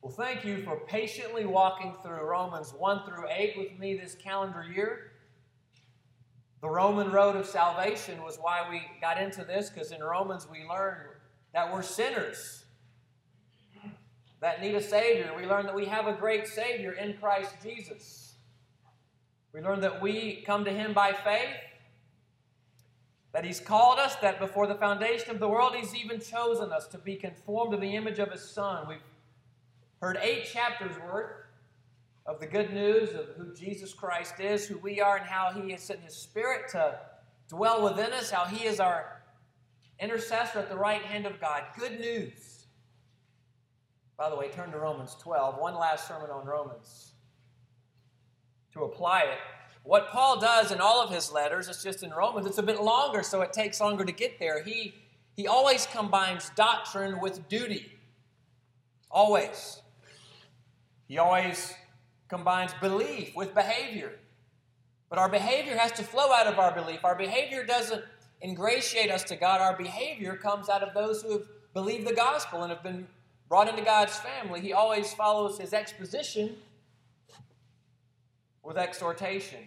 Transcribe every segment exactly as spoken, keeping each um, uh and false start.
Well, thank you for patiently walking through Romans one through eight with me this calendar year. The Roman road of salvation was why we got into this, because in Romans we learned that we're sinners that need a Savior. We learned that we have a great Savior in Christ Jesus. We learned that we come to Him by faith, that He's called us, that before the foundation of the world He's even chosen us to be conformed to the image of His Son. We've heard eight chapters worth of the good news of who Jesus Christ is, who we are, and how He has sent His Spirit to dwell within us, how He is our intercessor at the right hand of God. Good news. By the way, turn to Romans twelve. One last sermon on Romans to apply it. What Paul does in all of his letters, it's just in Romans, it's a bit longer, so it takes longer to get there. He, he always combines doctrine with duty. Always. He always combines belief with behavior. But our behavior has to flow out of our belief. Our behavior doesn't ingratiate us to God. Our behavior comes out of those who have believed the gospel and have been brought into God's family. He always follows his exposition with exhortation.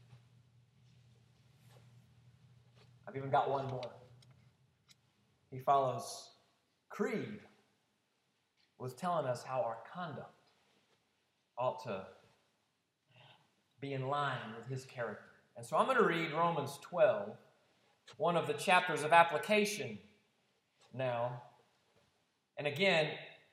I've even got one more. He follows creed with telling us how our conduct ought to be in line with his character. And so I'm going to read Romans twelve, one of the chapters of application now. And again,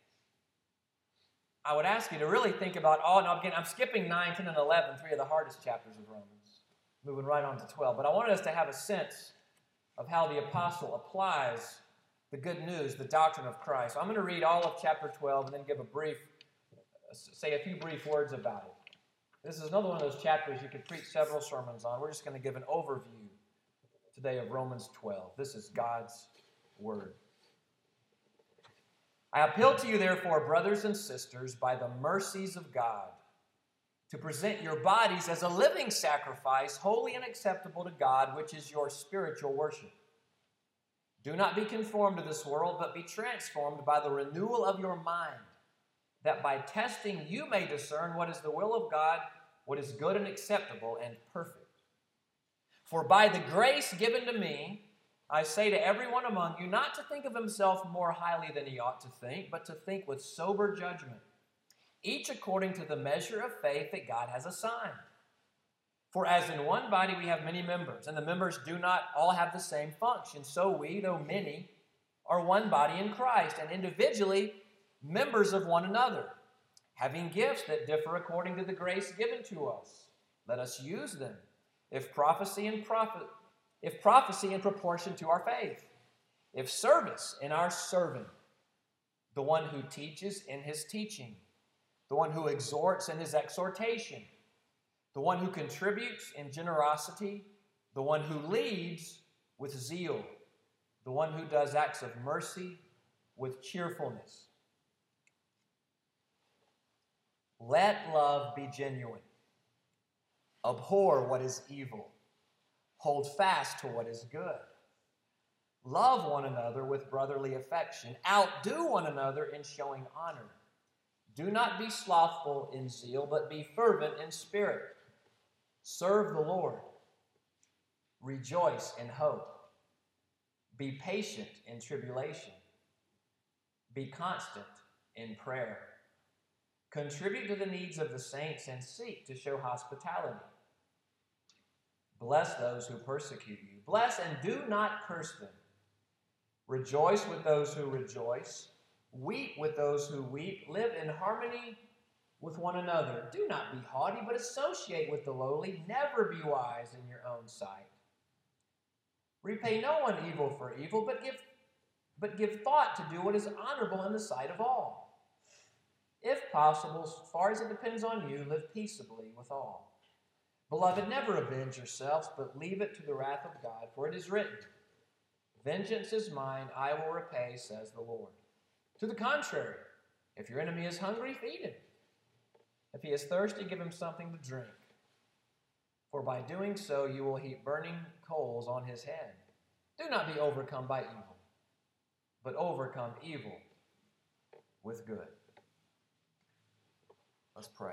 I would ask you to really think about all, now again, I'm skipping nine, ten, and eleven, three of the hardest chapters of Romans, moving right on to twelve. But I wanted us to have a sense of how the apostle applies the good news, the doctrine of Christ. So I'm going to read all of chapter twelve and then give a brief, say a few brief words about it. This is another one of those chapters you could preach several sermons on. We're just going to give an overview today of Romans twelve. This is God's word. I appeal to you, therefore, brothers and sisters, by the mercies of God, to present your bodies as a living sacrifice, holy and acceptable to God, which is your spiritual worship. Do not be conformed to this world, but be transformed by the renewal of your mind, that by testing you may discern what is the will of God, what is good and acceptable and perfect. For by the grace given to me, I say to everyone among you not to think of himself more highly than he ought to think, but to think with sober judgment, each according to the measure of faith that God has assigned. For as in one body we have many members, and the members do not all have the same function, so we, though many, are one body in Christ, and individually members of one another, having gifts that differ according to the grace given to us. Let us use them. If prophecy and prophet, if prophecy in proportion to our faith, if service in our serving, the one who teaches in his teaching, the one who exhorts in his exhortation, the one who contributes in generosity, the one who leads with zeal, the one who does acts of mercy with cheerfulness. Let love be genuine. Abhor what is evil. Hold fast to what is good. Love one another with brotherly affection. Outdo one another in showing honor. Do not be slothful in zeal, but be fervent in spirit. Serve the Lord. Rejoice in hope. Be patient in tribulation. Be constant in prayer. Contribute to the needs of the saints and seek to show hospitality. Bless those who persecute you. Bless and do not curse them. Rejoice with those who rejoice. Weep with those who weep. Live in harmony with one another. Do not be haughty, but associate with the lowly. Never be wise in your own sight. Repay no one evil for evil, but give, but give thought to do what is honorable in the sight of all. If possible, as far as it depends on you, live peaceably with all. Beloved, never avenge yourselves, but leave it to the wrath of God, for it is written, vengeance is mine, I will repay, says the Lord. To the contrary, if your enemy is hungry, feed him. If he is thirsty, give him something to drink. For by doing so, you will heap burning coals on his head. Do not be overcome by evil, but overcome evil with good. Let's pray.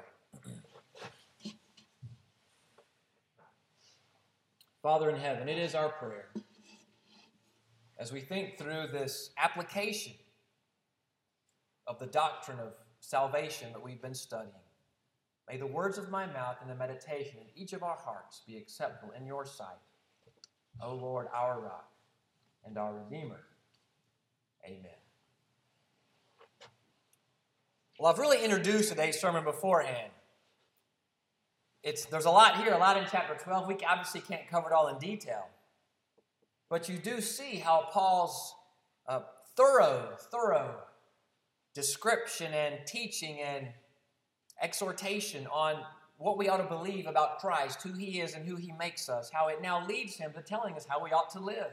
Father in heaven, it is our prayer, as we think through this application of the doctrine of salvation that we've been studying, may the words of my mouth and the meditation in each of our hearts be acceptable in your sight, O Lord, our rock and our Redeemer. Amen. Well, I've really introduced today's sermon beforehand. It's, there's a lot here, a lot in chapter twelve. We obviously can't cover it all in detail. But you do see how Paul's uh, thorough, thorough description and teaching and exhortation on what we ought to believe about Christ, who he is and who he makes us, how it now leads him to telling us how we ought to live,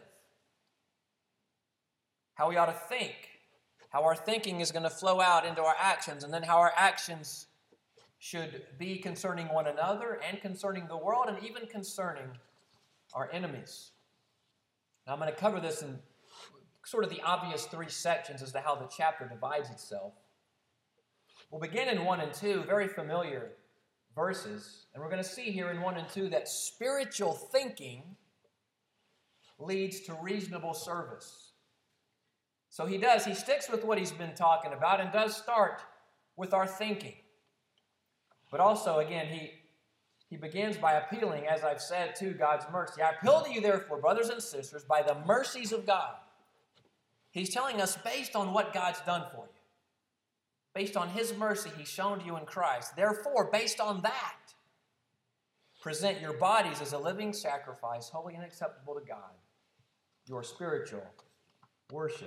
how we ought to think, how our thinking is going to flow out into our actions, and then how our actions should be concerning one another and concerning the world and even concerning our enemies. Now, I'm going to cover this in sort of the obvious three sections as to how the chapter divides itself. We'll begin in one and two, very familiar verses, and we're going to see here in one and two that spiritual thinking leads to reasonable service. So he does, he sticks with what he's been talking about and does start with our thinking. But also, again, he, he begins by appealing, as I've said, to God's mercy. I appeal to you, therefore, brothers and sisters, by the mercies of God. He's telling us based on what God's done for you, based on his mercy he's shown to you in Christ. Therefore, based on that, present your bodies as a living sacrifice, holy and acceptable to God, your spiritual worship.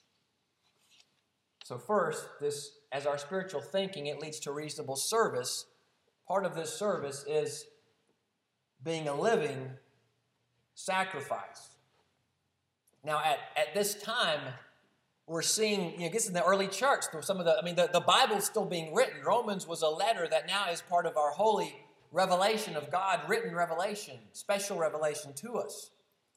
So first, this, as our spiritual thinking, it leads to reasonable service. Part of this service is being a living sacrifice. Now, at, at this time, we're seeing, you know, this in the early church, some of the, I mean, the, the Bible's still being written. Romans was a letter that now is part of our holy revelation of God, written revelation, special revelation to us.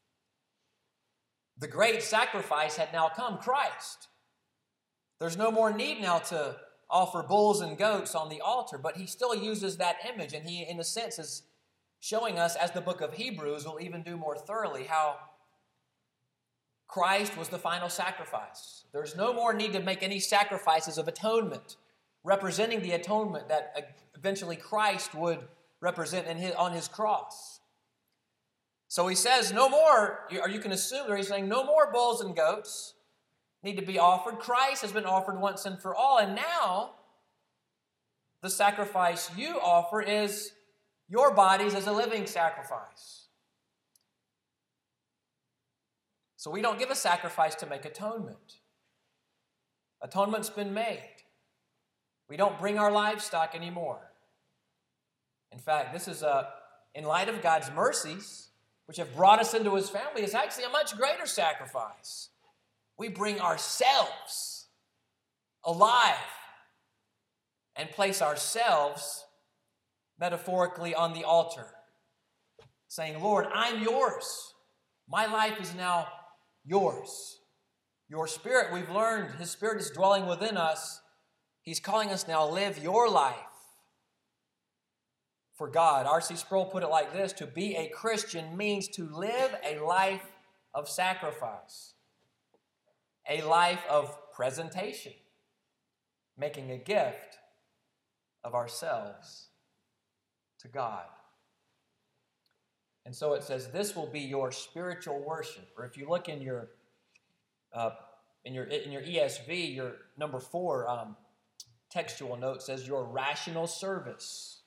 The great sacrifice had now come, Christ. There's no more need now to offer bulls and goats on the altar, but he still uses that image, and he, in a sense, is showing us, as the book of Hebrews will even do more thoroughly, how Christ was the final sacrifice. There's no more need to make any sacrifices of atonement, representing the atonement that eventually Christ would represent in his, on his cross. So he says, no more, or you can assume that he's saying, no more bulls and goats need to be offered. Christ has been offered once and for all, and now the sacrifice you offer is your bodies as a living sacrifice. So we don't give a sacrifice to make atonement. Atonement's been made. We don't bring our livestock anymore. In fact, this is a, in light of God's mercies, which have brought us into his family, is actually a much greater sacrifice. We bring ourselves alive and place ourselves metaphorically on the altar, saying, Lord, I'm yours. My life is now yours. Your spirit, we've learned, his spirit is dwelling within us. He's calling us now, live your life for God. R C Sproul put it like this: to be a Christian means to live a life of sacrifice. A life of presentation, making a gift of ourselves to God. And so it says, this will be your spiritual worship. Or if you look in your uh, in your in your E S V, your number four um, textual note says your rational service,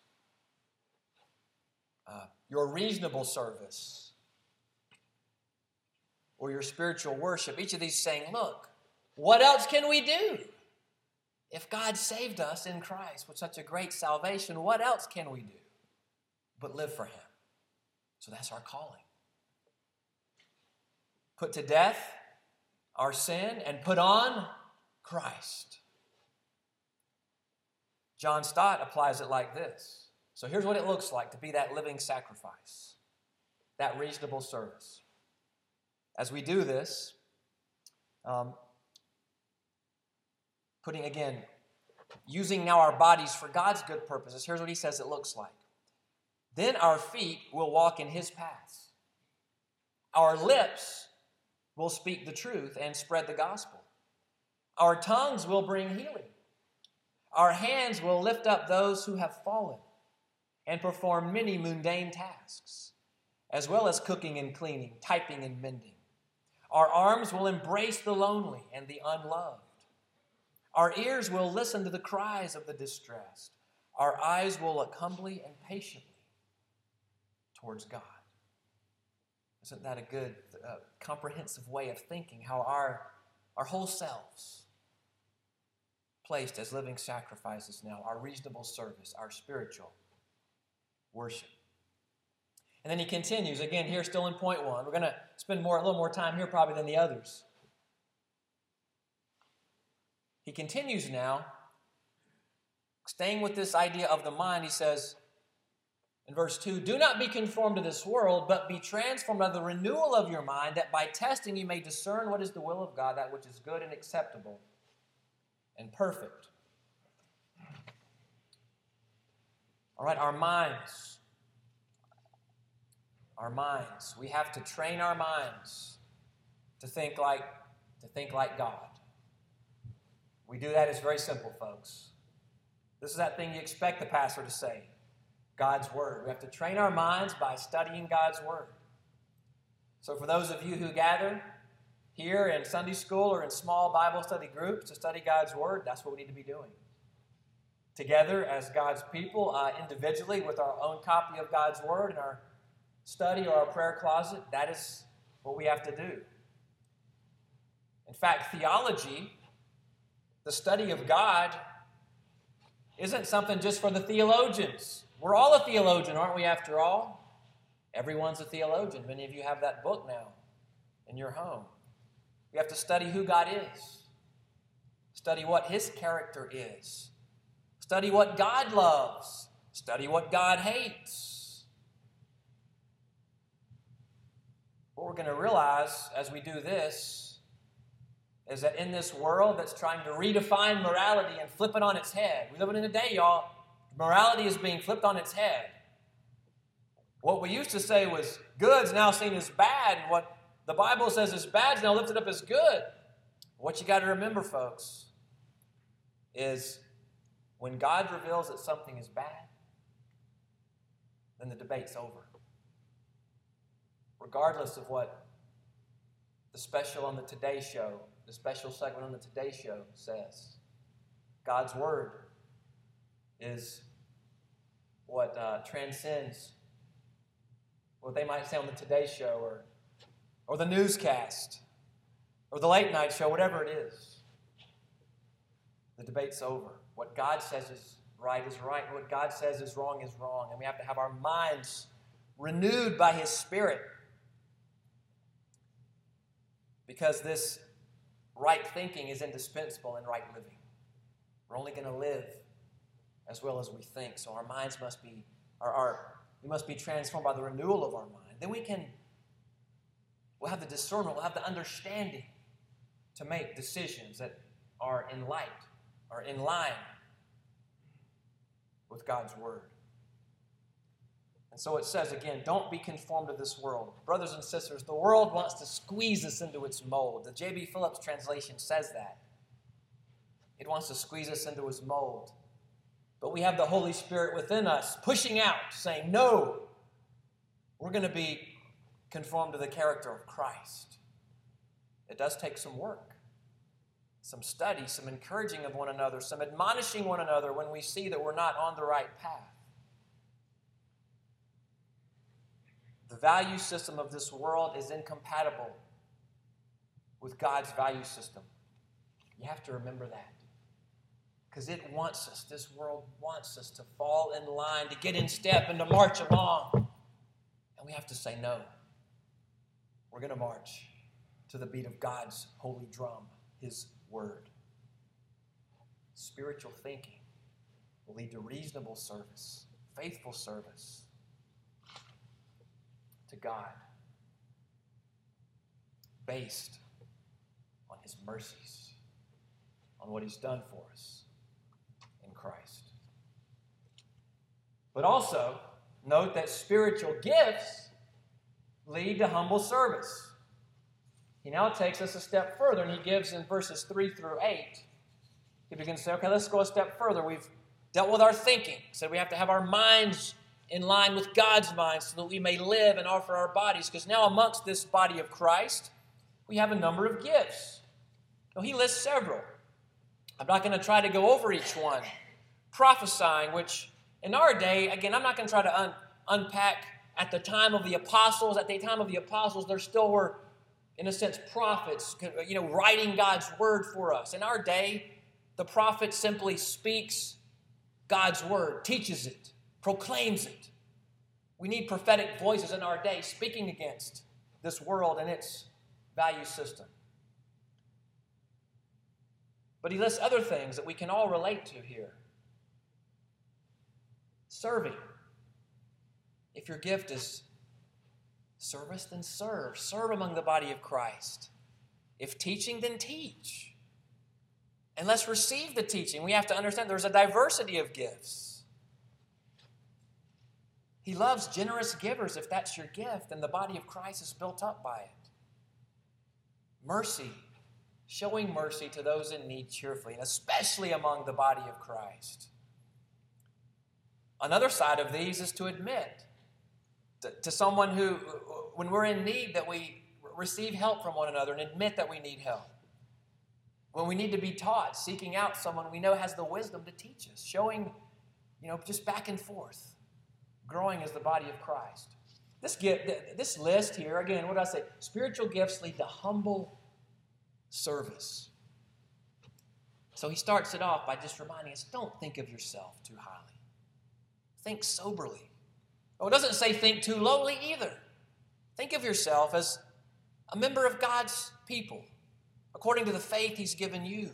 uh, your reasonable service, or your spiritual worship. Each of these saying, look, what else can we do? If God saved us in Christ with such a great salvation, what else can we do but live for him? So that's our calling. Put to death our sin and put on Christ. John Stott applies it like this. So here's what it looks like to be that living sacrifice, that reasonable service. As we do this, um, putting again using now our bodies for God's good purposes, here's what he says it looks like. Then our feet will walk in his paths. Our lips will speak the truth and spread the gospel. Our tongues will bring healing. Our hands will lift up those who have fallen and perform many mundane tasks, as well as cooking and cleaning, typing and mending. Our arms will embrace the lonely and the unloved. Our ears will listen to the cries of the distressed. Our eyes will look humbly and patiently towards God. Isn't that a good, uh, comprehensive way of thinking how our, our whole selves placed as living sacrifices now, our reasonable service, our spiritual worship. And then he continues, again, here still in point one. We're going to spend more, a little more time here probably than the others. He continues now, staying with this idea of the mind. He says in verse two, do not be conformed to this world, but be transformed by the renewal of your mind, that by testing you may discern what is the will of God, that which is good and acceptable and perfect. All right, our minds. Our minds. We have to train our minds to think like, to think like God. We do that. It's very simple, folks. This is that thing you expect the pastor to say. God's Word. We have to train our minds by studying God's Word. So for those of you who gather here in Sunday school or in small Bible study groups to study God's Word, that's what we need to be doing. Together as God's people, uh, individually with our own copy of God's Word in our study or our prayer closet, that is what we have to do. In fact, theology, the study of God, isn't something just for the theologians. We're all a theologian, aren't we, after all? Everyone's a theologian. Many of you have that book now in your home. We have to study who God is. Study what His character is. Study what God loves. Study what God hates. What we're going to realize as we do this is that in this world that's trying to redefine morality and flip it on its head, we live in a day, y'all, morality is being flipped on its head. What we used to say was good is now seen as bad, and what the Bible says is bad is now lifted up as good. What you got to remember, folks, is when God reveals that something is bad, then the debate's over. Regardless of what the special on the Today Show, the special segment on the Today Show says, God's Word is what uh, transcends what they might say on the Today Show or, or the newscast or the late night show, whatever it is. The debate's over. What God says is right is right, and what God says is wrong is wrong. And we have to have our minds renewed by His Spirit, because this right thinking is indispensable in right living. We're only going to live as well as we think. So our minds must be, our, our, we must be transformed by the renewal of our mind. Then we can, we'll have the discernment, we'll have the understanding to make decisions that are in light, are in line with God's Word. And so it says again, don't be conformed to this world. Brothers and sisters, the world wants to squeeze us into its mold. The J B Phillips translation says that. It wants to squeeze us into its mold. But we have the Holy Spirit within us, pushing out, saying, no, we're going to be conformed to the character of Christ. It does take some work, some study, some encouraging of one another, some admonishing one another when we see that we're not on the right path. The value system of this world is incompatible with God's value system. You have to remember that. Because it wants us, this world wants us to fall in line, to get in step and to march along. And we have to say no. We're going to march to the beat of God's holy drum, His Word. Spiritual thinking will lead to reasonable service, faithful service to God, based on His mercies, on what He's done for us. Christ. But also, note that spiritual gifts lead to humble service. He now takes us a step further, and he gives in verses three through eight. He begins to say, okay, let's go a step further. We've dealt with our thinking. Said we have to have our minds in line with God's mind so that we may live and offer our bodies. Because now amongst this body of Christ, we have a number of gifts. Now, he lists several. I'm not going to try to go over each one. Prophesying, which in our day, again, I'm not going to try to un- unpack at the time of the apostles. At the time of the apostles, there still were, in a sense, prophets, you know, writing God's word for us. In our day, the prophet simply speaks God's word, teaches it, proclaims it. We need prophetic voices in our day speaking against this world and its value system. But he lists other things that we can all relate to here. Serving. If your gift is service, then serve. Serve among the body of Christ. If teaching, then teach. And let's receive the teaching. We have to understand there's a diversity of gifts. He loves generous givers. If that's your gift, then the body of Christ is built up by it. Mercy. Showing mercy to those in need cheerfully, and especially among the body of Christ. Another side of these is to admit to, to someone who, when we're in need, that we receive help from one another and admit that we need help. When we need to be taught, seeking out someone we know has the wisdom to teach us, showing, you know, just back and forth, growing as the body of Christ. This gift, this list here, again, what did I say? Spiritual gifts lead to humble service. So he starts it off by just reminding us, don't think of yourself too highly. Think soberly. Oh, it doesn't say think too lowly either. Think of yourself as a member of God's people, according to the faith he's given you.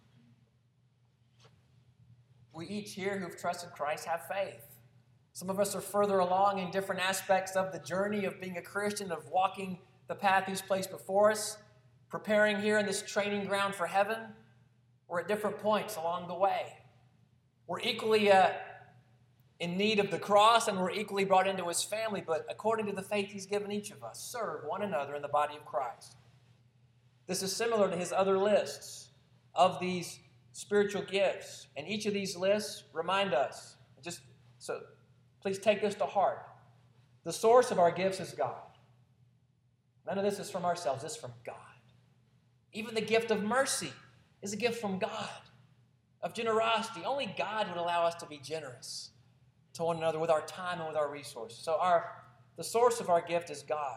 We each here who've trusted Christ have faith. Some of us are further along in different aspects of the journey of being a Christian, of walking the path he's placed before us, preparing here in this training ground for heaven. We're at different points along the way. We're equally uh, in need of the cross, and we're equally brought into his family, but according to the faith he's given each of us, serve one another in the body of Christ. This is similar to his other lists of these spiritual gifts, and each of these lists remind us, just so please take this to heart. The source of our gifts is God. None of this is from ourselves, it's from God. Even the gift of mercy is a gift from God, of generosity. Only God would allow us to be generous to one another with our time and with our resources. So our the source of our gift is God.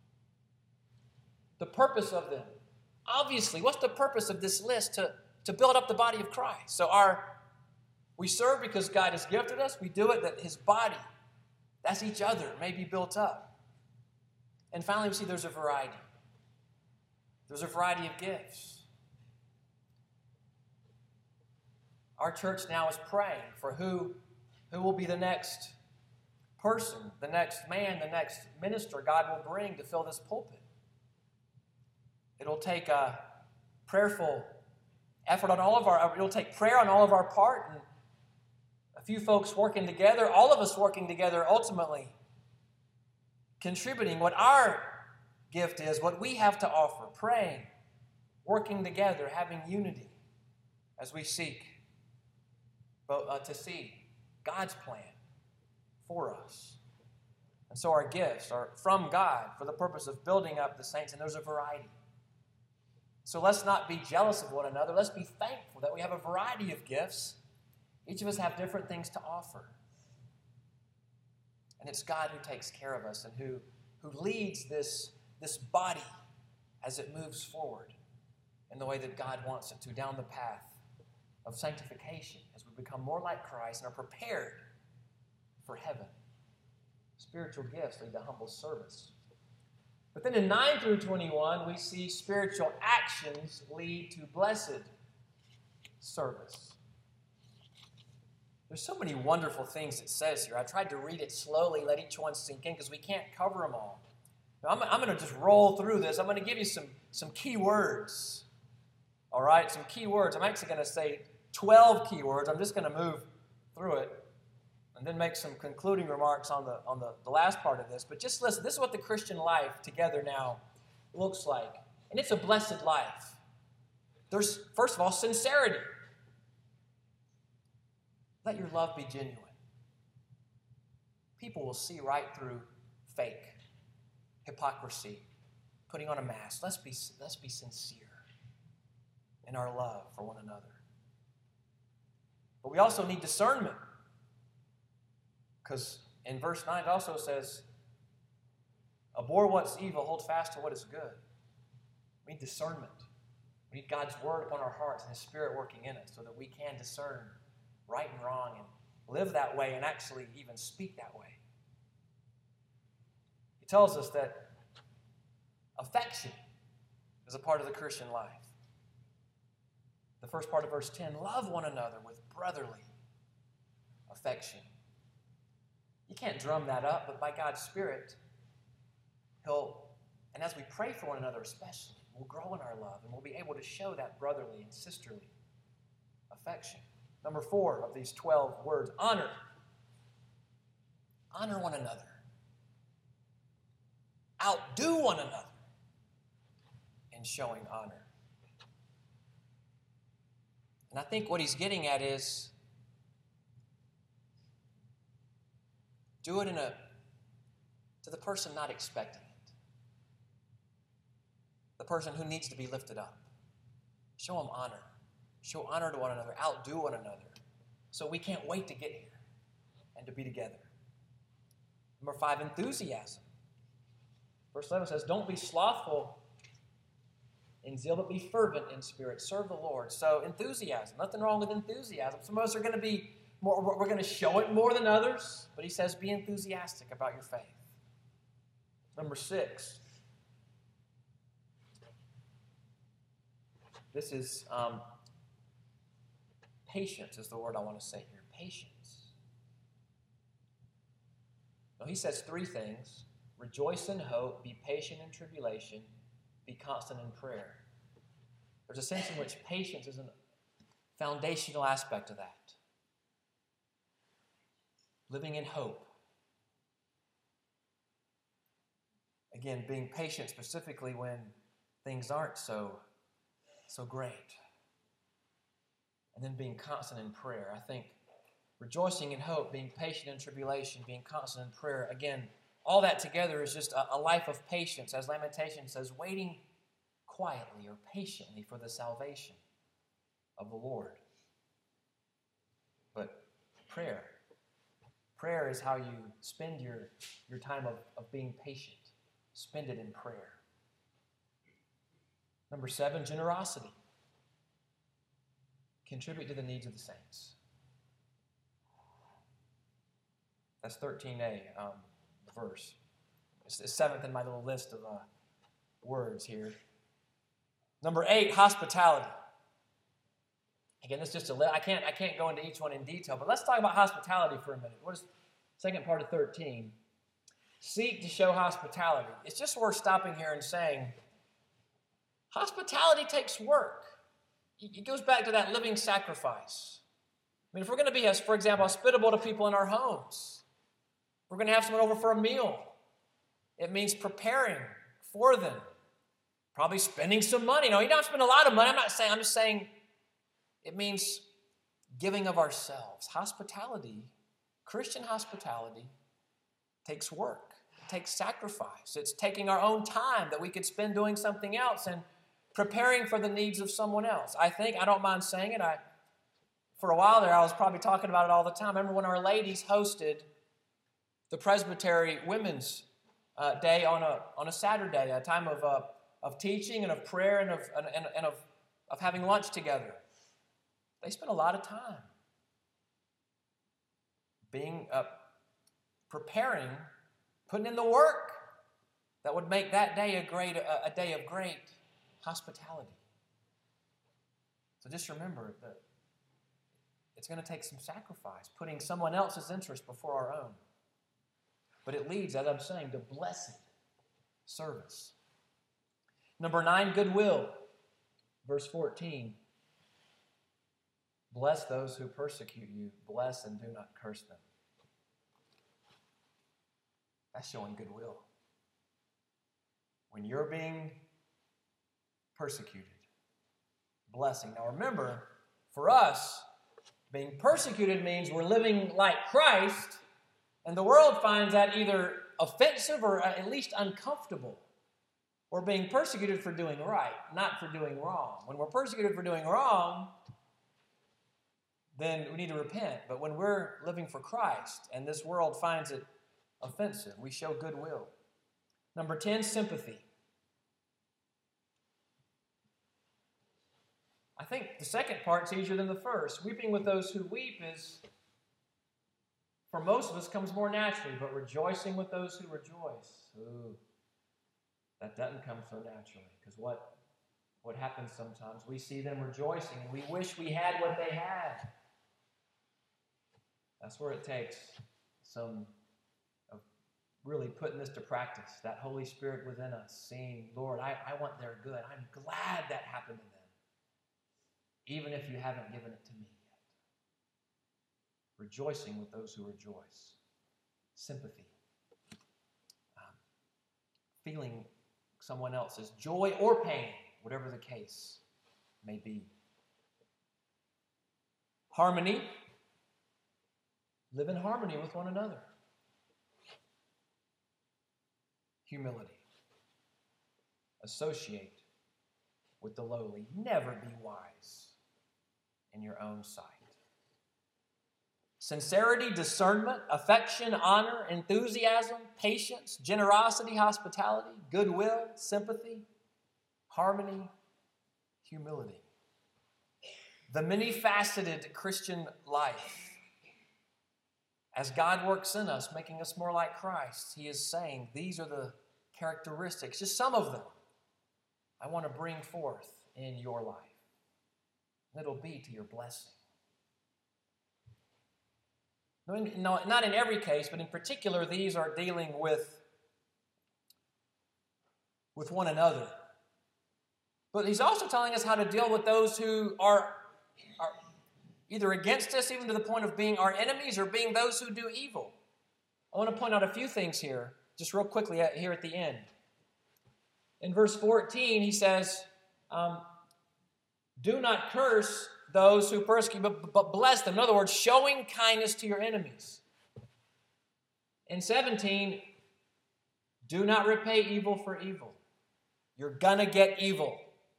The purpose of them, obviously, what's the purpose of this list? To, to build up the body of Christ. So our we serve because God has gifted us. We do it that his body, that's each other, may be built up. And finally, we see there's a variety. There's a variety of gifts. Our church now is praying for who, who will be the next person, the next man, the next minister God will bring to fill this pulpit. It'll take a prayerful effort on all of our, it'll take prayer on all of our part, and a few folks working together, all of us working together, ultimately contributing what our gift is, what we have to offer, praying, working together, having unity as we seek uh, to see God's plan for us. And so our gifts are from God for the purpose of building up the saints, and there's a variety. So let's not be jealous of one another. Let's be thankful that we have a variety of gifts. Each of us have different things to offer. And it's God who takes care of us and who, who leads this this body as it moves forward in the way that God wants it to, down the path of sanctification as we become more like Christ and are prepared for heaven. Spiritual gifts lead to humble service. But then in nine through twenty-one, we see spiritual actions lead to blessed service. There's so many wonderful things it says here. I tried to read it slowly, let each one sink in, because we can't cover them all. I'm, I'm going to just roll through this. I'm going to give you some, some key words. All right, some key words. I'm actually going to say twelve key words. I'm just going to move through it and then make some concluding remarks on the on the, the last part of this. But just listen, this is what the Christian life together now looks like. And it's a blessed life. There's, first of all, sincerity. Let your love be genuine. People will see right through fake, hypocrisy, putting on a mask. Let's be, let's be sincere in our love for one another. But we also need discernment. Because in verse nine it also says, abhor what's evil, hold fast to what is good. We need discernment. We need God's word upon our hearts and His Spirit working in us so that we can discern right and wrong and live that way and actually even speak that way. He tells us that affection is a part of the Christian life. The first part of verse ten, love one another with brotherly affection. You can't drum that up, but by God's Spirit, He'll, and as we pray for one another especially, we'll grow in our love and we'll be able to show that brotherly and sisterly affection. Number four of these twelve words, honor. Honor one another. Outdo one another in showing honor. And I think what he's getting at is do it in a to the person not expecting it. The person who needs to be lifted up. Show them honor. Show honor to one another. Outdo one another. So we can't wait to get here and to be together. Number five, enthusiasm. Verse eleven says, don't be slothful in zeal, but be fervent in spirit. Serve the Lord. So enthusiasm. Nothing wrong with enthusiasm. Some of us are going to be more, we're going to show it more than others. But he says, be enthusiastic about your faith. Number six. This is um, patience is the word I want to say here. Patience. Now he says three things. Rejoice in hope, be patient in tribulation, be constant in prayer. There's a sense in which patience is a foundational aspect of that. Living in hope. Again, being patient specifically when things aren't so, so great. And then being constant in prayer. I think rejoicing in hope, being patient in tribulation, being constant in prayer. Again, all that together is just a, a life of patience. As Lamentation says, waiting quietly or patiently for the salvation of the Lord. But prayer. Prayer is how you spend your, your time of, of being patient. Spend it in prayer. Number seven, generosity. Contribute to the needs of the saints. That's thirteen A um, verse. It's the seventh in my little list of uh, words here. Number eight, hospitality. Again, this is just a li- I can't I can't go into each one in detail, but let's talk about hospitality for a minute. What is the second part of thirteen? Seek to show hospitality. It's just worth stopping here and saying, hospitality takes work. It goes back to that living sacrifice. I mean, if we're going to be, as for example, hospitable to people in our homes, we're going to have someone over for a meal. It means preparing for them. Probably spending some money. No, you don't spend a lot of money. I'm not saying, I'm just saying it means giving of ourselves. Hospitality, Christian hospitality, takes work. It takes sacrifice. It's taking our own time that we could spend doing something else and preparing for the needs of someone else. I think, I don't mind saying it, I, for a while there, I was probably talking about it all the time. I remember when our ladies hosted the Presbytery Women's uh, Day on a on a Saturday, a time of uh, of teaching and of prayer and of and, and, and of, of having lunch together. They spent a lot of time being uh, preparing, putting in the work that would make that day a great a, a day of great hospitality. So just remember that it's going to take some sacrifice, putting someone else's interest before our own. But it leads, as I'm saying, to blessed service. Number nine, goodwill. Verse fourteen. Bless those who persecute you. Bless and do not curse them. That's showing goodwill. When you're being persecuted, blessing. Now remember, for us, being persecuted means we're living like Christ, and the world finds that either offensive or at least uncomfortable. We're being persecuted for doing right, not for doing wrong. When we're persecuted for doing wrong, then we need to repent. But when we're living for Christ and this world finds it offensive, we show goodwill. Number ten, sympathy. I think the second part's easier than the first. Weeping with those who weep is, for most of us, comes more naturally, but rejoicing with those who rejoice, ooh, that doesn't come so naturally. Because what, what happens sometimes, we see them rejoicing and we wish we had what they had. That's where it takes some of really putting this to practice, that Holy Spirit within us, seeing, Lord, I, I want their good. I'm glad that happened to them, even if you haven't given it to me yet. Rejoicing with those who rejoice. Sympathy. Um, feeling someone else's joy or pain, whatever the case may be. Harmony. Live in harmony with one another. Humility. Associate with the lowly. Never be wise in your own sight. Sincerity, discernment, affection, honor, enthusiasm, patience, generosity, hospitality, goodwill, sympathy, harmony, humility. The many-faceted Christian life. As God works in us, making us more like Christ, He is saying these are the characteristics, just some of them, I want to bring forth in your life. And it'll be to your blessing. No, not in every case, but in particular, these are dealing with, with one another. But He's also telling us how to deal with those who are, are either against us, even to the point of being our enemies, or being those who do evil. I want to point out a few things here, just real quickly here at the end. In verse fourteen, he says, um, do not curse those who persecute, but, but bless them. In other words, showing kindness to your enemies. In seventeen, do not repay evil for evil. You're going to get evil.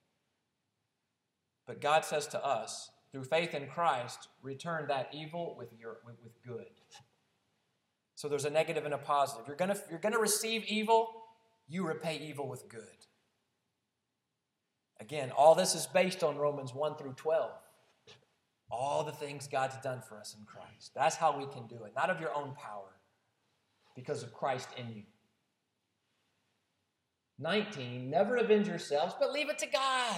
But God says to us, through faith in Christ, return that evil with your with, with good. So there's a negative and a positive. You're gonna you're gonna receive evil, you repay evil with good. Again, all this is based on Romans one through twelve. All the things God's done for us in Christ. That's how we can do it. Not of your own power, because of Christ in you. nineteen, never avenge yourselves, but leave it to God.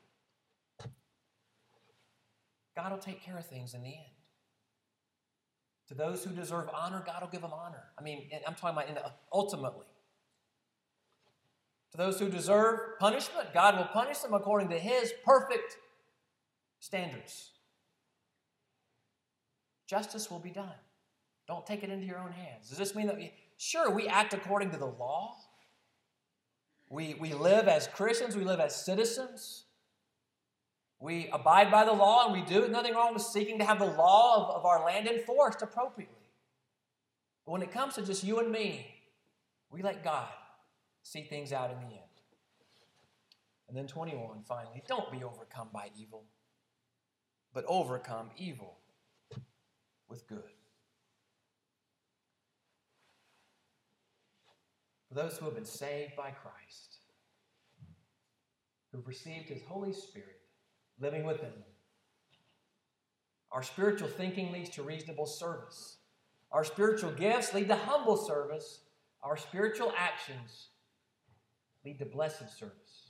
God will take care of things in the end. To those who deserve honor, God will give them honor. I mean, I'm talking about in the, ultimately. To those who deserve punishment, God will punish them according to His perfect standards. Justice will be done. Don't take it into your own hands. Does this mean that we, sure, we act according to the law? We, we live as Christians, we live as citizens. We abide by the law, and we do. There's nothing wrong with seeking to have the law of, of our land enforced appropriately. But when it comes to just you and me, we let God see things out in the end. And then twenty-one, finally, don't be overcome by evil, but overcome evil with good. For those who have been saved by Christ, who've received His Holy Spirit, living within them. Our spiritual thinking leads to reasonable service. Our spiritual gifts lead to humble service. Our spiritual actions lead to blessed service.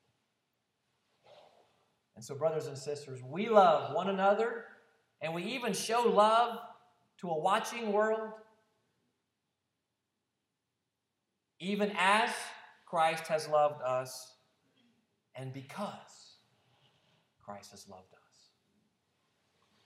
And so, brothers and sisters, we love one another, and we even show love to a watching world, even as Christ has loved us, and because Christ has loved us.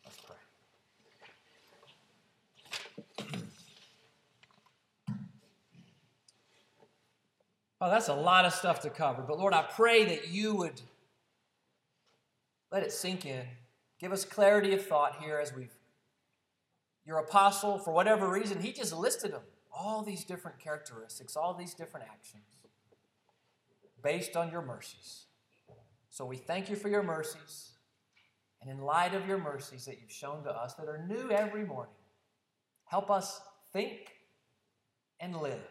Oh, that's a lot of stuff to cover. But Lord, I pray that you would let it sink in. Give us clarity of thought here as we've, your apostle, for whatever reason, he just listed them. All these different characteristics, all these different actions based on your mercies. So we thank you for your mercies. And in light of your mercies that you've shown to us that are new every morning, help us think and live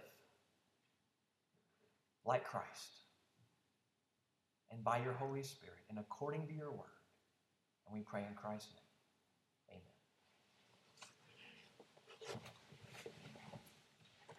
like Christ and by your Holy Spirit and according to your word. And we pray in Christ's name.